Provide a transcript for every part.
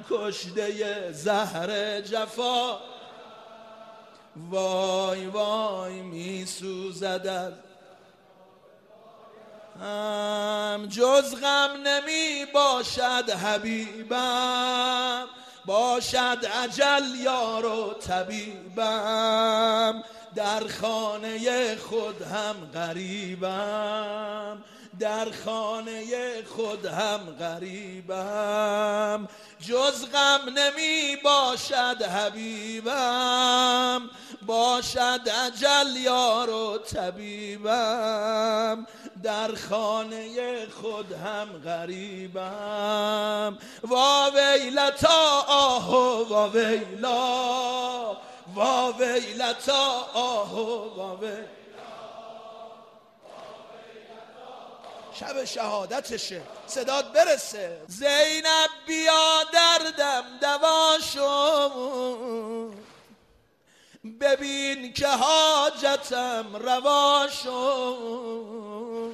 کشته زهر جفا، وای وای می سوزد هم جز غم نمی باشد حبیبم، باشد اجل یار و طبیبم، در خانه خود هم غریبم، در خانه خود هم غریبم، جز غم نمی باشد حبیبم، باشد اجل یار و طبیبم، در خانه خود هم غریبم. وا ویلتا آه وا ویلا، وا ویلتا آه وا ویلا. شب شهادتشه، صدات برسه. زینب بیا دردم دوا شد، ببین که حاجتم روا شد،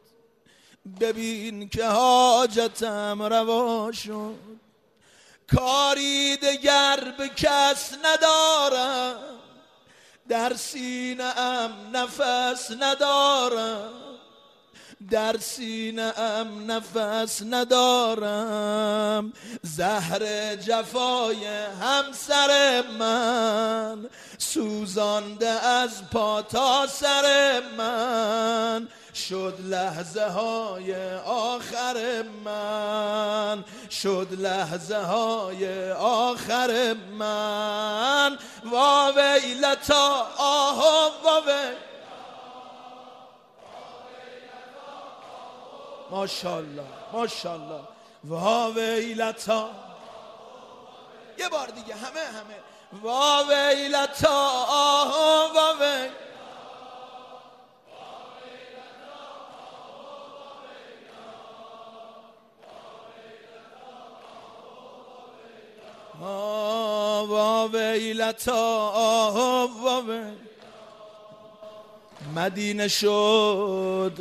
ببین که حاجتم روا شد، کاری دگر به کس ندارم، در سینه ام نفس ندارم، در سینه ام نفس ندارم، زهر جفای همسر من سوزانده از پا تا سر من، شد لحظه های آخر من، شد لحظه های آخر من. وا ویلتا آه وا ویلتا. ماشاءالله ماشاءالله. وا ویلتا. یه بار دیگه همه وا ویلتا آه وا ویلتا. وا ویلتا آه وا ویلتا. مدینه شد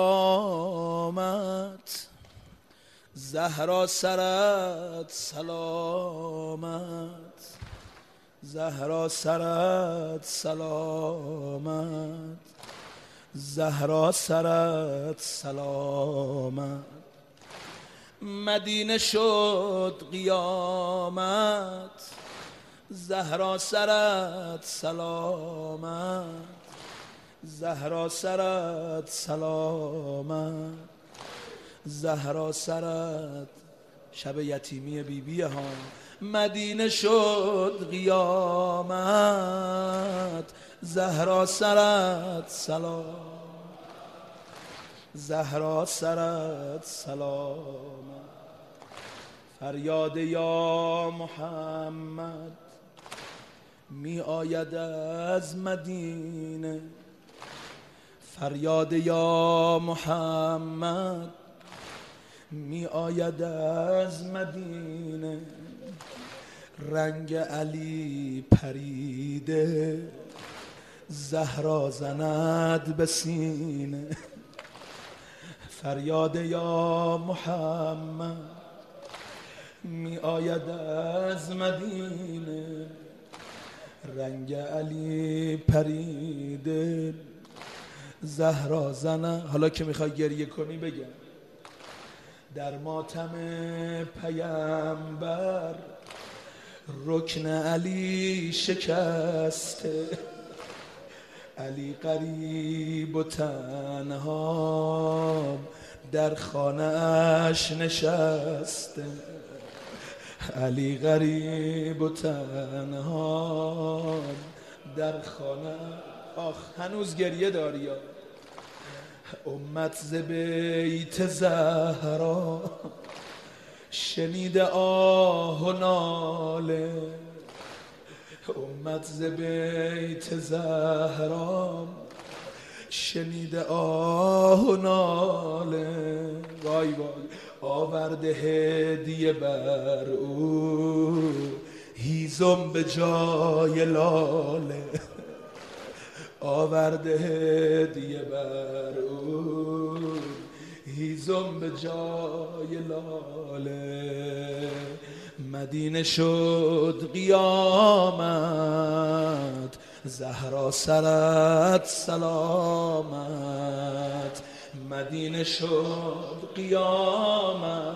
قیامت، زهرا سرت سلامت، زهرا سرت سلامت، زهرا سرت سلامت. مدینه شد قیامت، زهرا سرت سلامت، زهرا سرت سلامت، زهرا سرت. شب یتیمی بیبی ها. مدینه شد قیامت، زهرا سرت سلامت، زهرا سرت سلامت. فریاد یا محمد می آید از مدینه، فریاد یا محمد می آید از مدینه، رنگ علی پریده زهرا زند به سینه. فریاد یا محمد می آید از مدینه، رنگ علی پریده زهرا زند. حالا که میخوای گریه کنی بگم. در ماتم پیامبر رکن علی شکسته، علی غریب و تنها در خانه اش نشسته، علی غریب و تنها در خانه. آخ هنوز گریه داری. امت ز بیت زهرا شنیده آه و ناله، امت ز بیت زهرا شنیده آه و ناله. وای وای آورده هدیه بر او هیزم به جای لاله، آورده هدیه بر او هیزم به جای لاله. مدینه شد قیامت، زهرا سرت سلامت. مدینه شد قیامت،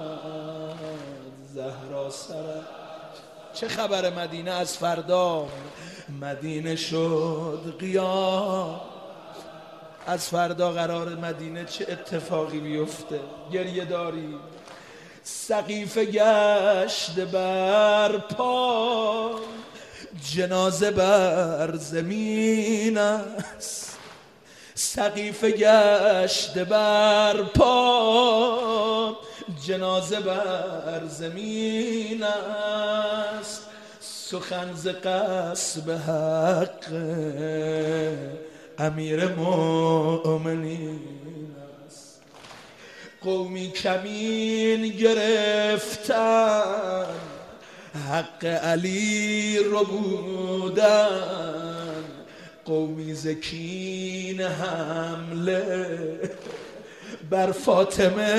زهرا سرت. چه خبر مدینه از فردا؟ مدینه شد قیامت. از فردا قرار مدینه چه اتفاقی بیفته؟ گریه داری. سقیفه گشت بر پا، جنازه بر زمین است. سقیفه گشت بر پا، جنازه بر زمین است. سخن ز غصب حق امیر مومنین است. قومی کمین گرفتن، حق علی رو بودن. قومی زکین حمله بر فاطمه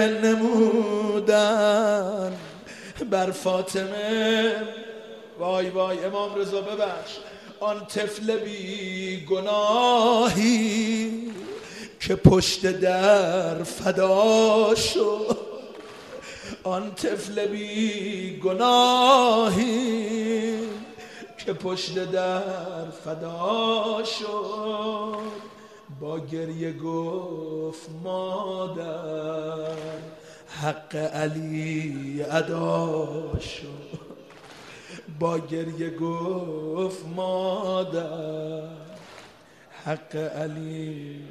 نمودن، بر فاطمه. وای وای امام رضا ببخش، آن طفل بی گناهی که پشت در فدا شد. آن طفل بی گناهی که پشت در فدا شد. با گریه گفت مادر، حق علی ادا شد. با گریه گفت مادر، حق علی.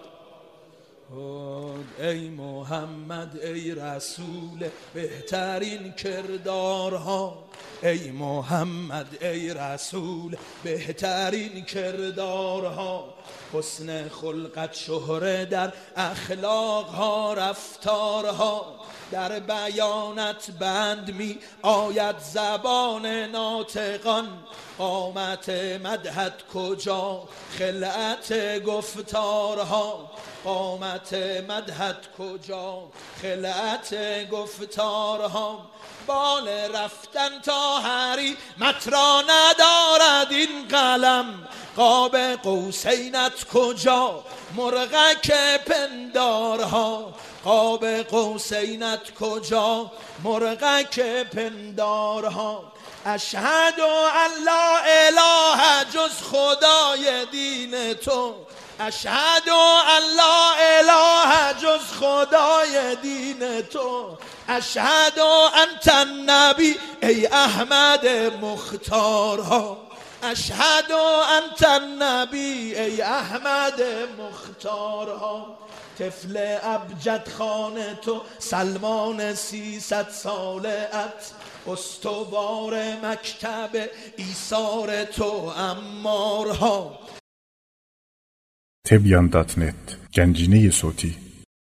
ای محمد ای رسول بهترین کردارها، ای محمد ای رسول بهترین کردارها. حسن خلقت شهره در اخلاقها رفتارها. در بیانت بند می آید زبان ناطقان. قامت مدحت کجا خلعت گفتارها، قامت مدحت کجا خلعت گفتارها. بال رفتن تا حریمت را ندارد این قلم، قاب قوسینت کجا مرغک پندارها، قاب قوسینت کجا مرغک پندارها. اشهد ان لا اله جز خدای دین تو، اشهد ان لا اله جز خدای دین تو. اشهد انت النبی ای احمد مختارها، اشهد انت النبی ای احمد مختارها. طفل ابجد خان تو سلمان 300 ساله‌ات، استوار مکتب ایثار تو عمارها. Tebyan.net Gənciniyi Soti